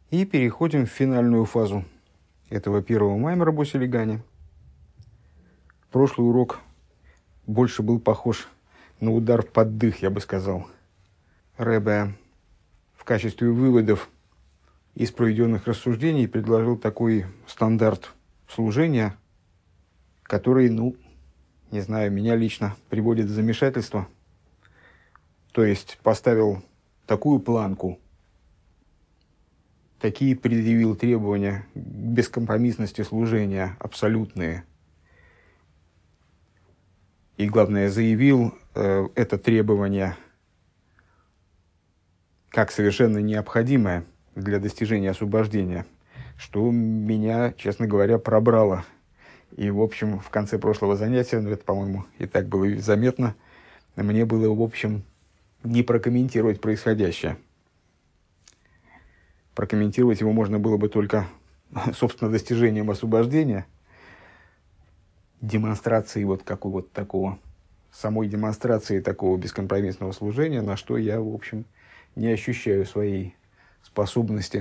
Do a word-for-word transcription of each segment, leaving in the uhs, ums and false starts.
И переходим в финальную фазу этого первого маймера Босилигани. Прошлый урок больше был похож на удар под дых, я бы сказал. Ребе в качестве выводов из проведенных рассуждений предложил такой стандарт служения, который, ну, не знаю, меня лично приводит в замешательство. То есть поставил такую планку, такие предъявил требования к бескомпромиссности служения абсолютные. И, главное, заявил э, это требование как совершенно необходимое для достижения освобождения, что меня, честно говоря, пробрало. И, в общем, в конце прошлого занятия, ну, это, по-моему, и так было заметно, мне было, в общем, не прокомментировать происходящее. Прокомментировать его можно было бы только, собственно, достижением освобождения, демонстрацией вот какого-то такого, самой демонстрации такого бескомпромиссного служения, на что я, в общем, не ощущаю своей способности.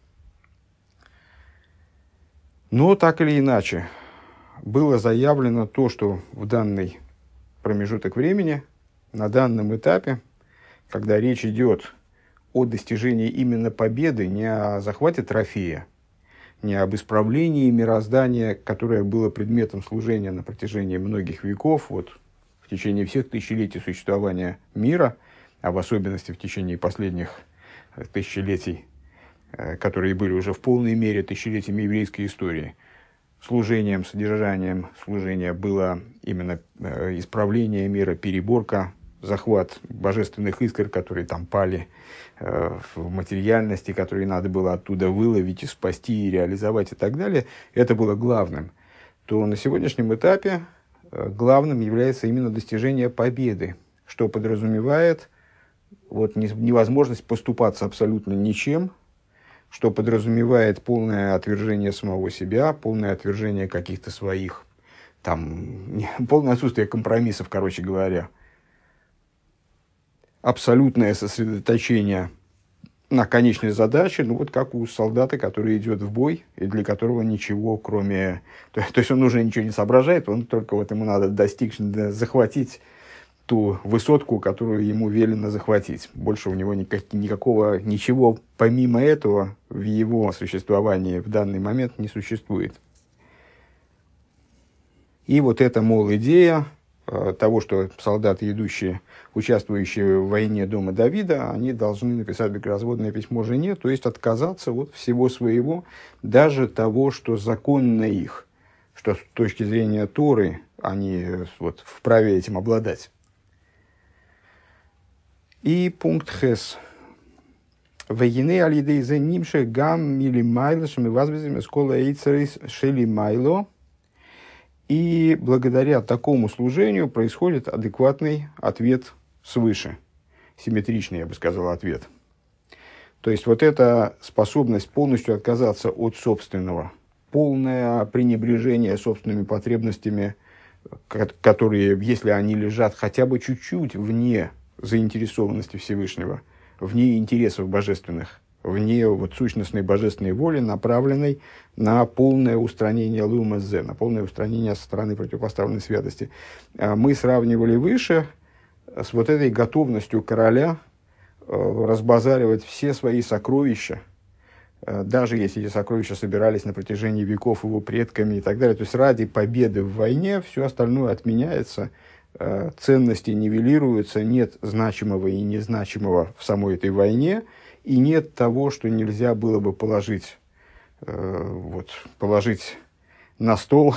Но так или иначе, было заявлено то, что в данный промежуток времени, на данном этапе, когда речь идет о достижении именно победы, не о захвате трофея, не об исправлении мироздания, которое было предметом служения на протяжении многих веков, вот, в течение всех тысячелетий существования мира, а в особенности в течение последних тысячелетий, которые были уже в полной мере тысячелетиями еврейской истории. Служением, содержанием служения было именно исправление мира, переборка, захват божественных искр, которые там пали э, в материальности, которые надо было оттуда выловить и спасти, и реализовать и так далее, это было главным. То на сегодняшнем этапе э, главным является именно достижение победы, что подразумевает вот, не, невозможность поступаться абсолютно ничем, что подразумевает полное отвержение самого себя, полное отвержение каких-то своих, там, полное отсутствие компромиссов, короче говоря, абсолютное сосредоточение на конечной задаче, ну вот как у солдата, который идет в бой, и для которого ничего, кроме... То, то есть он уже ничего не соображает, он только вот ему надо достичь, захватить ту высотку, которую ему велено захватить. Больше у него никак, никакого, ничего помимо этого в его существовании в данный момент не существует. И вот эта, мол, идея того, что солдаты, идущие, участвующие в войне дома Давида, они должны написать бекразводное письмо жене, то есть отказаться от всего своего, даже того, что законно их, что с точки зрения Торы они вот, вправе этим обладать. И пункт Хес. Вегине алидей зе нимше гам мили майло шами возвезем скола эйцерис шели майло. И благодаря такому служению происходит адекватный ответ свыше. Симметричный, я бы сказал, ответ. То есть, вот эта способность полностью отказаться от собственного, полное пренебрежение собственными потребностями, которые, если они лежат хотя бы чуть-чуть вне заинтересованности Всевышнего, вне интересов божественных, вне вот, сущностной божественной воли, направленной на полное устранение лумазе, на полное устранение со стороны противопоставленной святости. Мы сравнивали выше с вот этой готовностью короля разбазаривать все свои сокровища, даже если эти сокровища собирались на протяжении веков его предками и так далее. То есть ради победы в войне все остальное отменяется, ценности нивелируются, нет значимого и незначимого в самой этой войне, и нет того, что нельзя было бы положить, э, вот, положить на стол,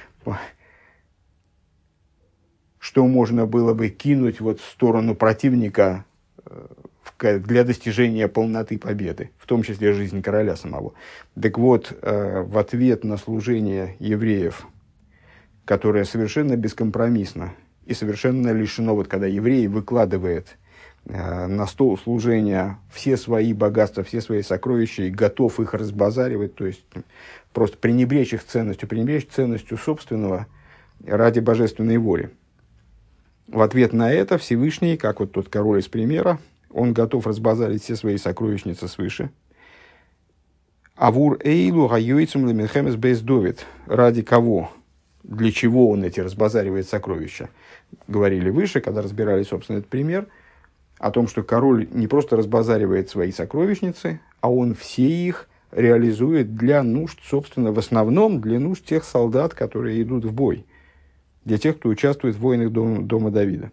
что можно было бы кинуть вот в сторону противника э, для достижения полноты победы, в том числе жизнь короля самого. Так вот, э, в ответ на служение евреев, которое совершенно бескомпромиссно и совершенно лишено, вот когда еврей выкладывает на стол служения все свои богатства, все свои сокровища и готов их разбазаривать, то есть просто пренебречь их ценностью, пренебречь ценностью собственного ради божественной воли. В ответ на это Всевышний, как вот тот король из примера, он готов разбазарить все свои сокровищницы свыше, Авур эйлу гайойцем леминхемес бейздовит. Ради кого? Для чего он эти разбазаривает сокровища? Говорили выше, когда разбирали, собственно, этот пример, о том, что король не просто разбазаривает свои сокровищницы, а он все их реализует для нужд, собственно, в основном для нужд тех солдат, которые идут в бой, для тех, кто участвует в войнах дома, дома Давида.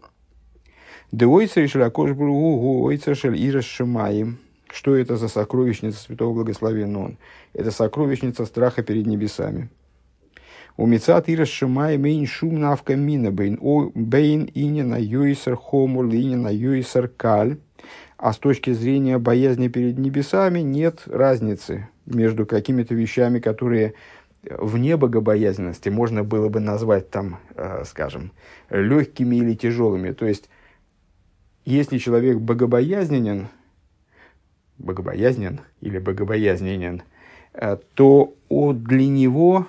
Что это за сокровищница Святого Благословенного Он? Это сокровищница страха перед небесами. У мецат ирас шимай мейн шум навка мина бейн бейн инина юисер хомур инина юисер каль. А с точки зрения боязни перед небесами нет разницы между какими-то вещами, которые вне богобоязненности можно было бы назвать там, э, скажем, легкими или тяжелыми. То есть, если человек богобоязненен, богобоязнен или богобоязненен, э, то о, для него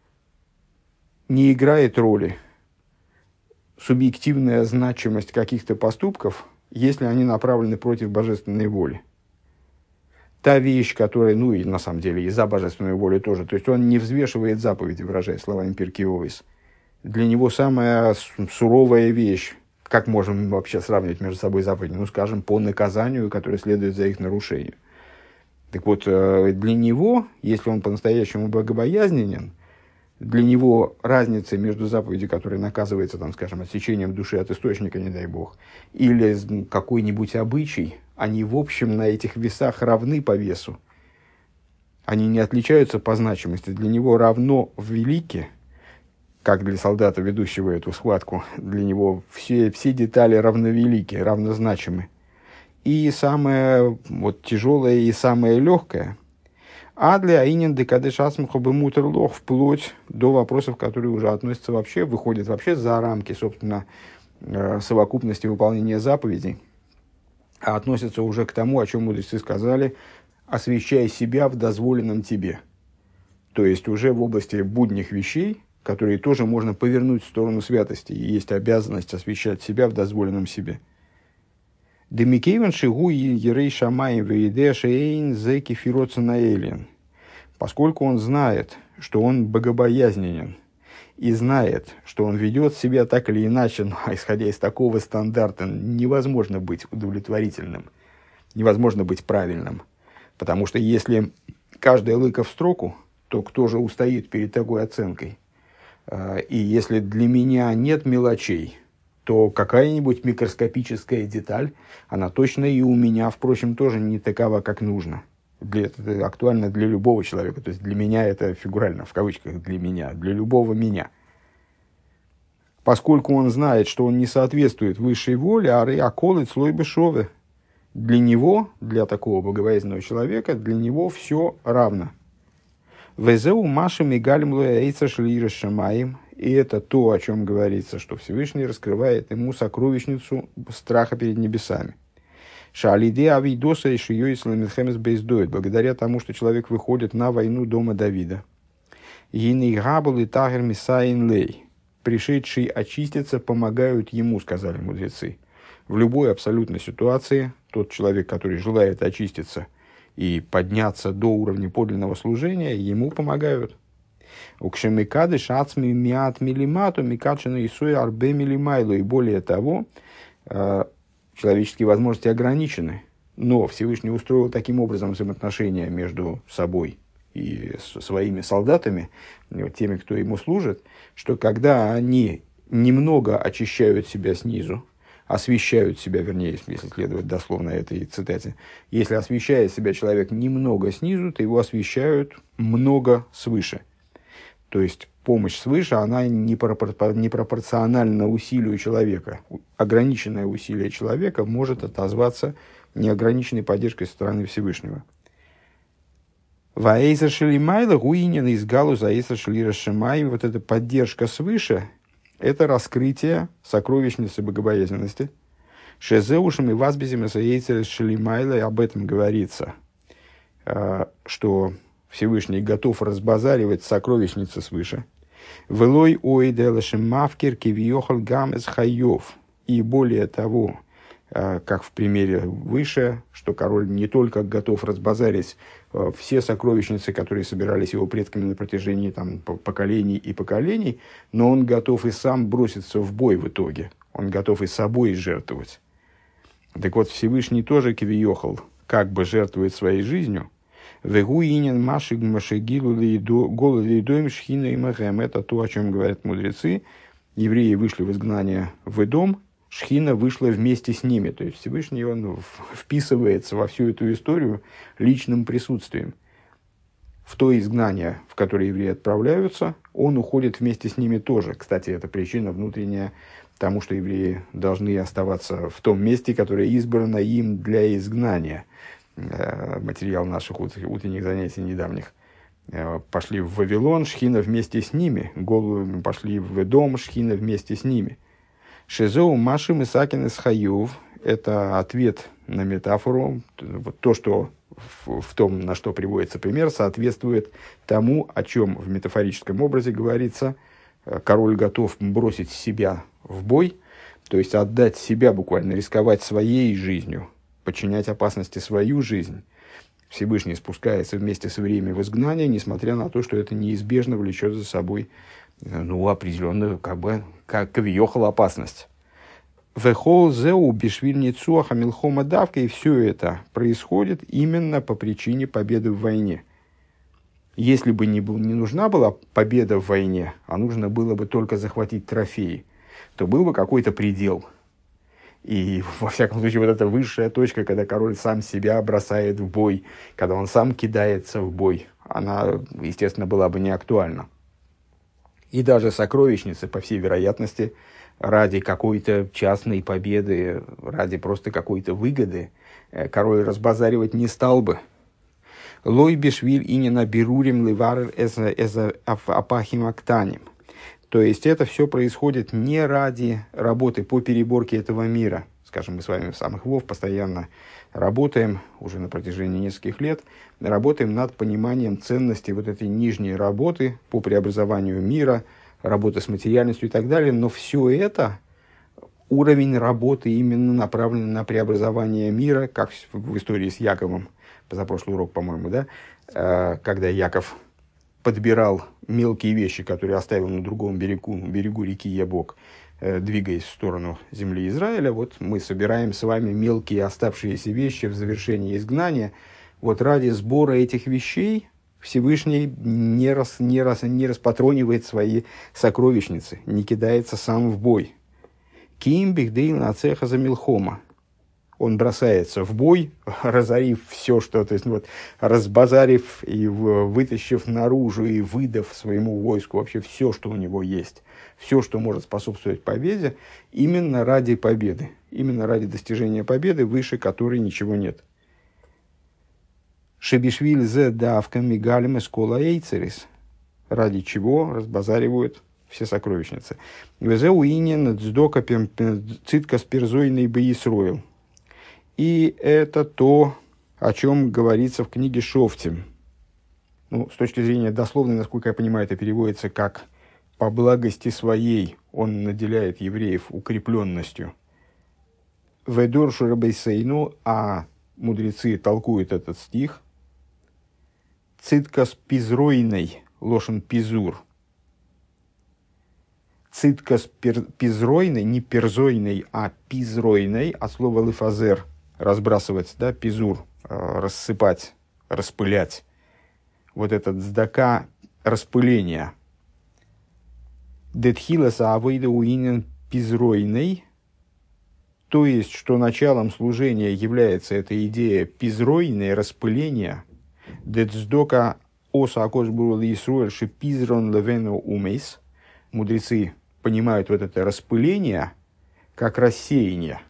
не играет роли субъективная значимость каких-то поступков, если они направлены против божественной воли. Та вещь, которая, ну и на самом деле и за божественную волю тоже, то есть он не взвешивает заповеди, выражаясь словами Пиркей Овес. Для него самая суровая вещь, как можем вообще сравнивать между собой заповеди, ну скажем, по наказанию, которое следует за их нарушение. Так вот, для него, если он по-настоящему богобоязненен, для него разница между заповедью, которая наказывается, там, скажем, отсечением души от источника, не дай бог, или какой-нибудь обычай, они в общем на этих весах равны по весу. Они не отличаются по значимости. Для него равно велики, как для солдата, ведущего эту схватку, для него все, все детали равновелики, равнозначимы. И самое вот, тяжелое и самое легкое, а для Аинин Декадеш Асмуху Бемутерлох, вплоть до вопросов, которые уже относятся вообще, выходят вообще за рамки, собственно, совокупности выполнения заповедей, а относятся уже к тому, о чем мудрецы сказали, освящай себя в дозволенном тебе. То есть уже в области будних вещей, которые тоже можно повернуть в сторону святости, и есть обязанность освящать себя в дозволенном себе. Демикейвен шигу ерей шамаем вейде шейн зеки фироца наэлен. Поскольку он знает, что он богобоязненен, и знает, что он ведет себя так или иначе, но исходя из такого стандарта, невозможно быть удовлетворительным, невозможно быть правильным. Потому что если каждая лыка в строку, то кто же устоит перед такой оценкой? И если для меня нет мелочей, то какая-нибудь микроскопическая деталь, она точно и у меня, впрочем, тоже не такова, как нужно. Для, это актуально для любого человека. То есть для меня это фигурально, в кавычках, для меня, для любого меня. Поскольку он знает, что он не соответствует высшей воле, ары аколы слой бешовы. Для него, для такого богобоязненного человека, для него все равно. Везеу машем и галимлуя эйца шлира шамаим. И это то, о чем говорится, что Всевышний раскрывает ему сокровищницу страха перед небесами. Шалиде авидоса и шиё исламитхемес бейздоид, благодаря тому, что человек выходит на войну дома Давида. Гиней габл и тагер мисаин лей. Пришедшие очиститься помогают ему, сказали мудрецы. В любой абсолютной ситуации тот человек, который желает очиститься и подняться до уровня подлинного служения, ему помогают. Укшемикады шацми миат милимату микачина исуя арбе милимайлу. И более того, человеческие возможности ограничены, но Всевышний устроил таким образом взаимоотношения между собой и своими солдатами, теми, кто ему служит, что когда они немного очищают себя снизу, освещают себя, вернее, если следовать дословно этой цитате, если освещает себя человек немного снизу, то его освещают много свыше. То есть помощь свыше, она не пропорциональна усилию человека. Ограниченное усилие человека может отозваться неограниченной поддержкой со стороны Всевышнего. Ваэйза шелимайла гуинин из галуза эйза шелира шимаим. Вот эта поддержка свыше, это раскрытие сокровищницы богобоязненности. Шезеушем и вазбезим эйза шелимайла, и об этом говорится, что Всевышний готов разбазаривать сокровищницы свыше. Велой ой делашем мавкер кивиохал гам эс хайов. И более того, как в примере выше, что король не только готов разбазарить все сокровищницы, которые собирались его предками на протяжении там, поколений и поколений, но он готов и сам броситься в бой в итоге. Он готов и собой жертвовать. Так вот, Всевышний тоже кивиохал, как бы жертвует своей жизнью. «Вегуинен машиг машигилу голу лейдоим шхина и махем». Это то, о чем говорят мудрецы. Евреи вышли в изгнание в Эдом, Шхина вышла вместе с ними. То есть Всевышний, он вписывается во всю эту историю личным присутствием. В то изгнание, в которое евреи отправляются, он уходит вместе с ними тоже. Кстати, это причина внутренняя тому, что евреи должны оставаться в том месте, которое избрано им для изгнания. Материал наших утренних занятий недавних. Пошли в Вавилон, Шхина вместе с ними. Голубями пошли в Эдом, Шхина вместе с ними. Шизоу Машим Исакин из Хаюв – это ответ на метафору. Вот то, что в, в том, на что приводится пример, соответствует тому, о чем в метафорическом образе говорится. Король готов бросить себя в бой, то есть отдать себя буквально, рисковать своей жизнью, подчинять опасности свою жизнь. Всевышний спускается вместе с евреями в изгнание, несмотря на то, что это неизбежно влечет за собой ну, определенную, как бы, как кавиохал опасность. Вехол зеу бишвильницу хамилхома давка, и все это происходит именно по причине победы в войне. Если бы не, был, не нужна была победа в войне, а нужно было бы только захватить трофеи, то был бы какой-то предел. И, во всяком случае, вот эта высшая точка, когда король сам себя бросает в бой, когда он сам кидается в бой, она, естественно, была бы не актуальна. И даже сокровищницы, по всей вероятности, ради какой-то частной победы, ради просто какой-то выгоды, король разбазаривать не стал бы. Лой бишвиль инина берурим ливарер эза апахим актаним. То есть это все происходит не ради работы по переборке этого мира. Скажем, мы с вами в самых Вов постоянно работаем, уже на протяжении нескольких лет, работаем над пониманием ценности вот этой нижней работы по преобразованию мира, работы с материальностью и так далее. Но все это, уровень работы именно направлен на преобразование мира, как в истории с Яковом, позапрошлый урок, по-моему, да, когда Яков подбирал мелкие вещи, которые оставил на другом берегу, берегу реки Ябок, двигаясь в сторону земли Израиля. Вот мы собираем с вами мелкие оставшиеся вещи в завершении изгнания. Вот ради сбора этих вещей Всевышний не, рас, не, рас, не распатронивает свои сокровищницы, не кидается сам в бой. Ким бихдейл на цеха за милхома. Он бросается в бой, разорив все, что, то есть, вот, разбазарив и вытащив наружу и выдав своему войску вообще все, что у него есть, все, что может способствовать победе, именно ради победы, именно ради достижения победы, выше которой ничего нет. Шебишвиль зе давка мигалем эскола эйцерис, ради чего разбазаривают все сокровищницы. Везе уинен цдока цитка спирзойный беисроил. И это то, о чем говорится в книге Шофтим. Ну, с точки зрения дословной, насколько я понимаю, это переводится как «по благости своей он наделяет евреев укрепленностью». «Ведор шурабейсейну», а мудрецы толкуют этот стих «циткас пизройной», лошен пизур. «Циткас пизройной», не перзойной, а пизройной, от слова «лифазер», разбрасывать, да, пизур, рассыпать, распылять. Вот этот цдака распыления. Детхиласа авойда уинен пизройной, то есть, что началом служения является эта идея пизройной, распыления. Детсдока оса акош был Исруэль ши пизрон левену умейс. Мудрецы понимают вот это распыление как рассеяние.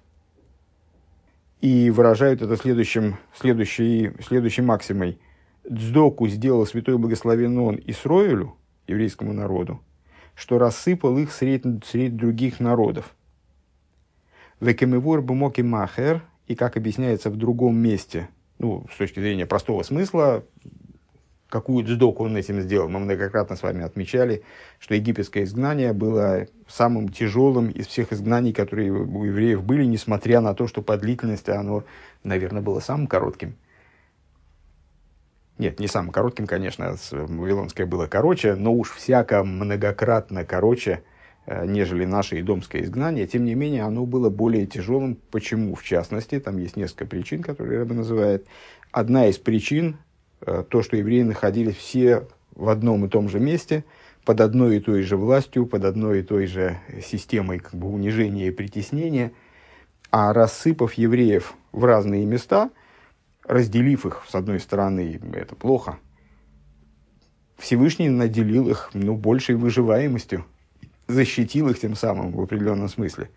И выражают это следующим, следующей, следующей максимой. Дздоку сделал святой благословенный он Исроэлю, еврейскому народу, что рассыпал их среди, среди других народов. Векемевор бумоки махер, и как объясняется в другом месте, ну, с точки зрения простого смысла, какую цдоку он этим сделал. Мы многократно с вами отмечали, что египетское изгнание было самым тяжелым из всех изгнаний, которые у евреев были, несмотря на то, что по длительности оно, наверное, было самым коротким. Нет, не самым коротким, конечно, вавилонское было короче, но уж всяко многократно короче, нежели наше идомское изгнание. Тем не менее, оно было более тяжелым. Почему? В частности, там есть несколько причин, которые Ребе называет. Одна из причин – то, что евреи находились все в одном и том же месте, под одной и той же властью, под одной и той же системой как бы, унижения и притеснения, а рассыпав евреев в разные места, разделив их, с одной стороны, это плохо, Всевышний наделил их ну, большей выживаемостью, защитил их тем самым в определенном смысле.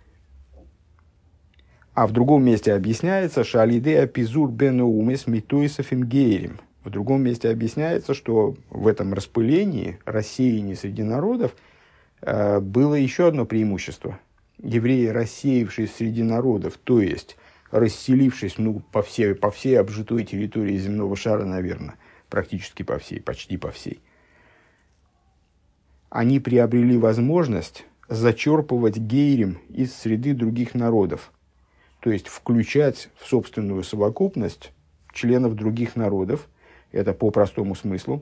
А в другом месте объясняется, что «Алидея пизур беноумес митуисофим гейрим». В другом месте объясняется, что в этом распылении, рассеянии среди народов, э, было еще одно преимущество. Евреи, рассеявшись среди народов, то есть расселившись ну, по, всей, по всей обжитой территории земного шара, наверное, практически по всей, почти по всей, они приобрели возможность зачерпывать гейрим из среды других народов. То есть включать в собственную совокупность членов других народов, это по простому смыслу,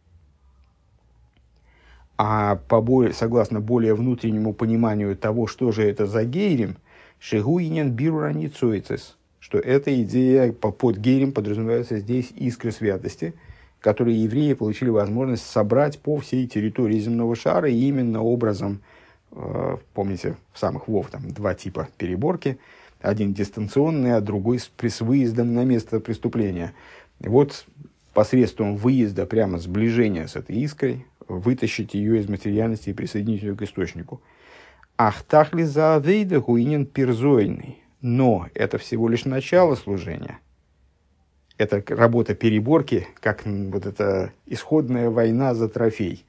а по более, согласно более внутреннему пониманию того, что же это за гейрим, шегуинен бирурани цуицес, что эта идея под гейрим подразумевается здесь искры святости, которые евреи получили возможность собрать по всей территории земного шара, и именно образом, э, помните, в самых Вов там два типа переборки, один дистанционный, а другой с, с выездом на место преступления. И вот посредством выезда, прямо сближения с этой искрой, вытащить ее из материальности и присоединить ее к источнику. Ахтахли за авейда гуинен пирзойный. Но это всего лишь начало служения. Это работа переборки, как вот эта исходная война за трофей.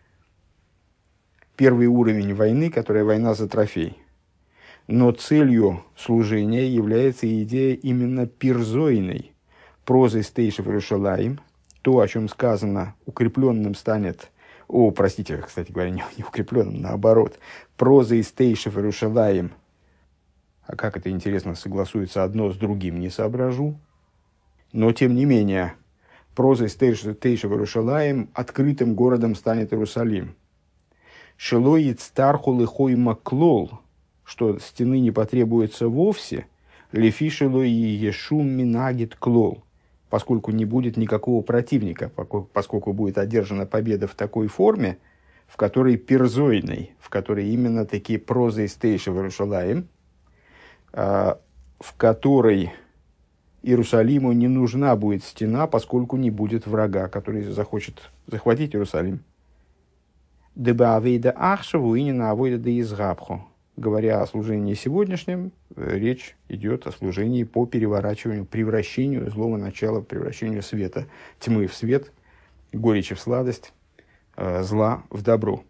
Первый уровень войны, которая война за трофей. Но целью служения является идея именно пирзойной. Прозой стейшев Иерушалаим, то, о чем сказано, укрепленным станет, о, простите, кстати говоря, не, не укрепленным, наоборот, прозой стейшев Иерушалаим, а как это интересно согласуется одно с другим, не соображу, но тем не менее, прозой стейшев Иерушалаим открытым городом станет Иерусалим. Шелоид стархул и хойма клол, что стены не потребуется вовсе, лефишело и ешум минагит клол, поскольку не будет никакого противника, поскольку будет одержана победа в такой форме, в которой пирзойной, в которой именно такие прозы стейшев Иерушалаим, в которой Иерусалиму не нужна будет стена, поскольку не будет врага, который захочет захватить Иерусалим. Деба авейда ахшаву и не на авойда да изгабху. Говоря о служении сегодняшнем, речь идет о служении по переворачиванию, превращению злого начала, превращению света, тьмы в свет, горечи в сладость, зла в добро.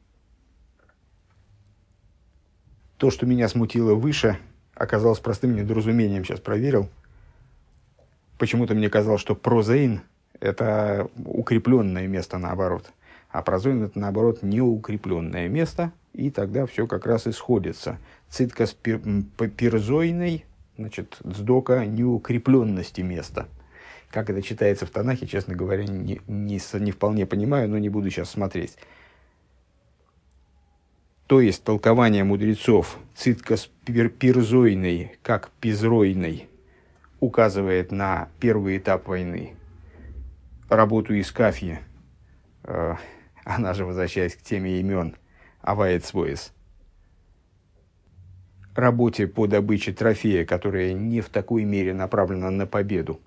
То, что меня смутило выше, оказалось простым недоразумением, сейчас проверил. Почему-то мне казалось, что прозейн – это укрепленное место наоборот, а прозейн – это наоборот неукрепленное место, и тогда все как раз и сходится. Цитка с пир, пирзойной, значит, цдока неукрепленности места. Как это читается в Танахе, честно говоря, не, не, не вполне понимаю, но не буду сейчас смотреть. То есть, толкование мудрецов цитка с пир, пирзойной, как пизройной, указывает на первый этап войны, работу Искафьи, э, она же, возвращаясь к теме имен, Аваец Воис, работе по добыче трофея, которая не в такой мере направлена на победу.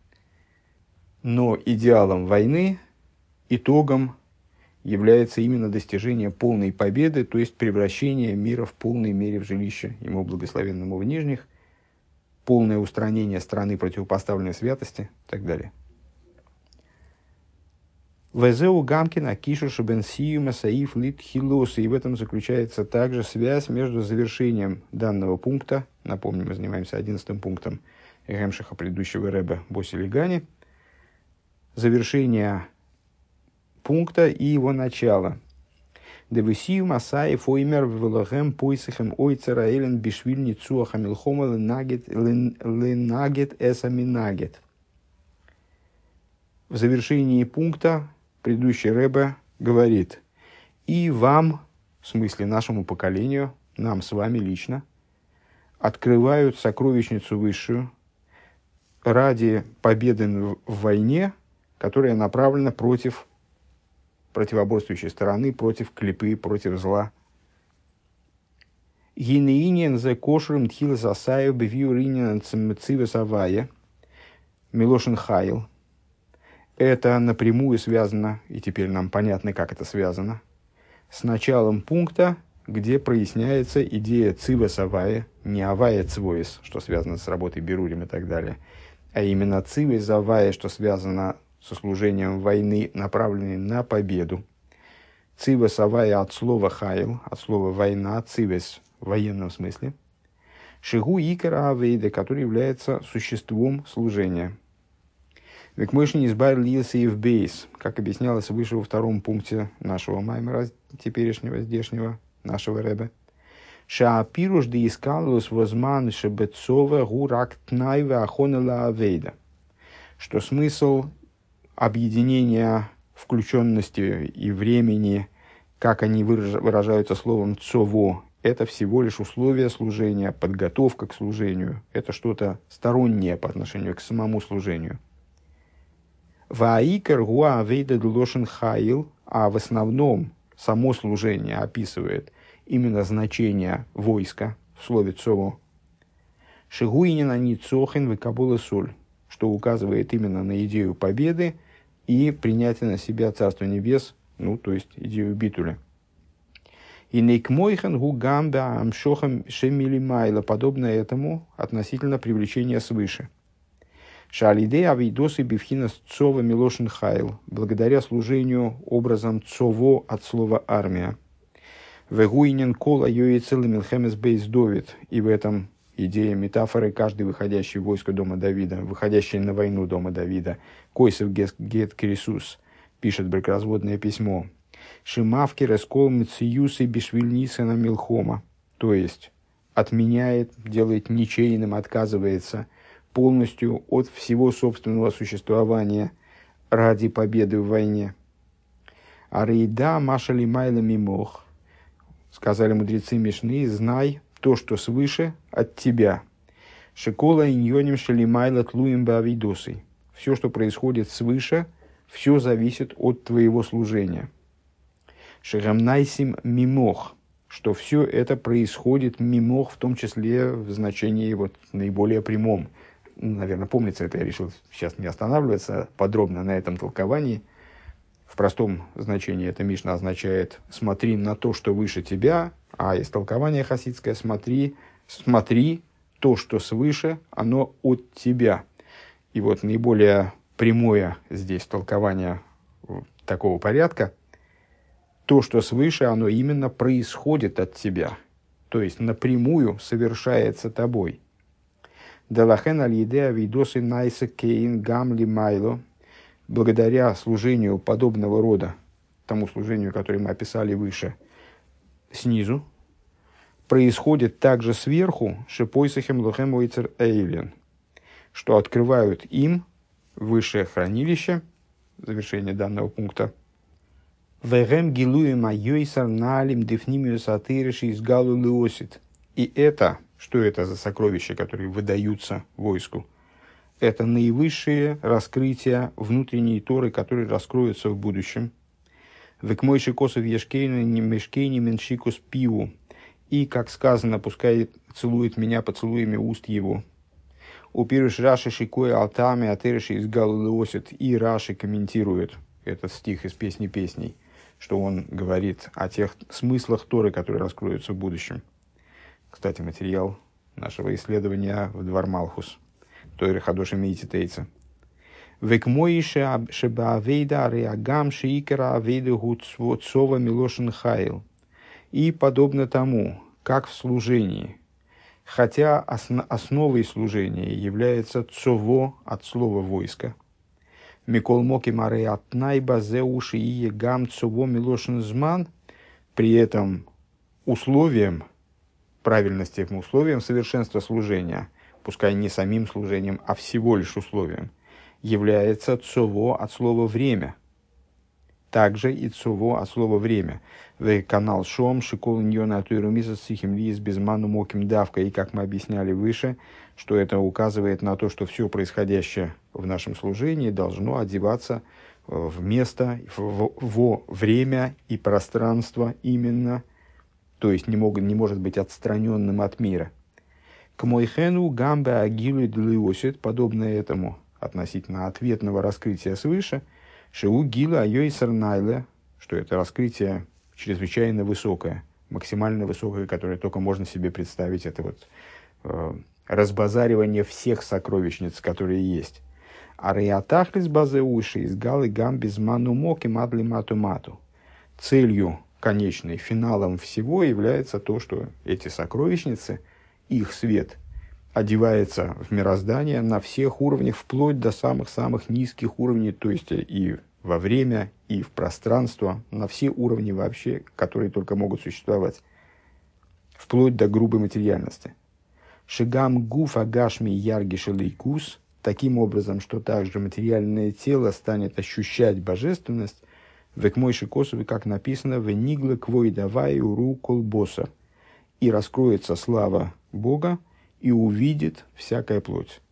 Но идеалом войны, итогом является именно достижение полной победы, то есть превращение мира в полной мере в жилище ему благословенному в нижних, полное устранение страны противопоставленной святости и так далее. Везеу Гамкина Кишу Шабенсиюма Саиф Лит Хилос. И в этом заключается также связь между завершением данного пункта. Напомню, мы занимаемся одиннадцатым пунктом Гемшиха предыдущего Ребе Боси Лигани. Завершение пункта и его начала. Девисию Масаи Фоймер Велохем Пойсахем Ойцера Элен Бишвильни Цуаха Милхома Ленагет Ленагет Эсаминагет. В завершении пункта предыдущий Ребе говорит: и вам, в смысле нашему поколению, нам с вами лично, открывают сокровищницу высшую ради победы в войне, которая направлена против противоборствующей стороны, против клипы, против зла. Гинеинен зе кошерым тхила засаю бевиуринен цивесавая Милошин Хайл. Это напрямую связано, и теперь нам понятно, как это связано, с началом пункта, где проясняется идея цивесавая, не авая цвоис, что связано с работой Берурим и так далее, а именно цивесавая, что связано со служением войны, направленной на победу. Цивес авая от слова хайл, от слова война, цивес в военном смысле. Шигу икара авейда, который является существом служения. Векмойшни избавил лился и в бейс, как объяснялось выше во втором пункте нашего маймера, теперешнего, здешнего, нашего ребе. Шаапируш де искалус возман шебецова гурак тнайва ахонела авейда. Что смысл объединения включенности и времени, как они выражаются словом «цово», это всего лишь условие служения, подготовка к служению. Это что-то стороннее по отношению к самому служению. «Ваикер гуа авейда длошен хаил», а в основном само служение описывает именно значение войска в слове «цово». «Шигуинина ни цохин векабула соль», что указывает именно на идею победы и принятие на себя Царства Небес, ну, то есть идею битуля. И нейкмойхан гугамба амшохам шемилимайла, подобно этому относительно привлечения свыше. Шалидей авидосы бифхинас цова милошин хайл, благодаря служению образом цово от слова армия. Вегуинен кола йоицел милхемес бейс довид, и в этом идея метафоры каждый выходящий в войско дома Давида, выходящий на войну дома Давида. Койсов гет крисус, пишет бракоразводное письмо. Шимавки раскол мциюсы бишвильниса на милхома, то есть отменяет, делает ничейным, отказывается полностью от всего собственного существования ради победы в войне. Арейда машали майла мимох, сказали мудрецы Мишны, знай то, что свыше от тебя. Шикола иньоним шалимайла тлуем бавидосой. Все, что происходит свыше, все зависит от твоего служения. Шигамнайсим мимох, что все это происходит мимох, в том числе в значении вот наиболее прямом. Наверное, помнится это, я решил сейчас не останавливаться подробно на этом толковании. В простом значении эта мишна означает «смотри на то, что выше тебя», а из толкования хасидское «смотри, смотри то, что свыше, оно от тебя». И вот наиболее прямое здесь толкование такого порядка: то, что свыше, оно именно происходит от тебя, то есть напрямую совершается тобой. Делахен аль-идея видосы найса кейн гамли майло, благодаря служению подобного рода, тому служению, которое мы описали выше, снизу, происходит также сверху шипойсахем лохем ойцер эйлен, что открывают им высшее хранилище, завершение данного пункта, вегем гилуем айойсар налим дефнимиус атыриши из галу леосит. И это, что это за сокровища, которые выдаются войску? Это наивысшие раскрытия внутренней Торы, которые раскроются в будущем. Векмойши косов ешкейна не мешкейни меншикус пиву. И, как сказано, пускай целует меня поцелуями уст его. Упируш Раши шикой алтами атериши из галулеосит. И Раши комментирует этот стих из «Песни песней», что он говорит о тех смыслах Торы, которые раскроются в будущем. Кстати, материал нашего исследования в Двар Малхус. Тойры Хадоши Мейти Тейца. Векмоише шебаавейда реагам шиикера авейда гуцвоцова милошин хайл. И подобно тому, как в служении, хотя основ, основой служения является цово от слова войска, Микол моки маре атнайба зе уши и гам цуво милошин зман. При этом условием правильности, условием совершенства служения, пускай не самим служением, а всего лишь условием, является цуво от слова «время». Также и цуво от слова «время». В канал Шом, Шикол Ньона Туирумиса Сихим Лиз Безману Моким Давка. И как мы объясняли выше, что это указывает на то, что все происходящее в нашем служении должно одеваться в место, в, во время и пространство именно, то есть не, мог, не может быть отстраненным от мира. К Мойхену Гамбе Агилу Длиосит, подобно этому относительно ответного раскрытия свыше, Шиу Гила Айойсер Найле, что это раскрытие чрезвычайно высокое, максимально высокое, которое только можно себе представить, это вот э, разбазаривание всех сокровищниц, которые есть. А реатахлис базе уши из галы гам без ману моки мадли мату мату. Целью конечной, финалом всего является то, что эти сокровищницы, их свет одевается в мироздание на всех уровнях, вплоть до самых-самых низких уровней, то есть и во время, и в пространство, на все уровни вообще, которые только могут существовать, вплоть до грубой материальности. Шигам гуф агашми ярги шелейкус, таким образом, что также материальное тело станет ощущать божественность, век мойши косови, как написано, в ниглы квой давай уру колбоса, и раскроется слава Бога, и увидит всякая плоть.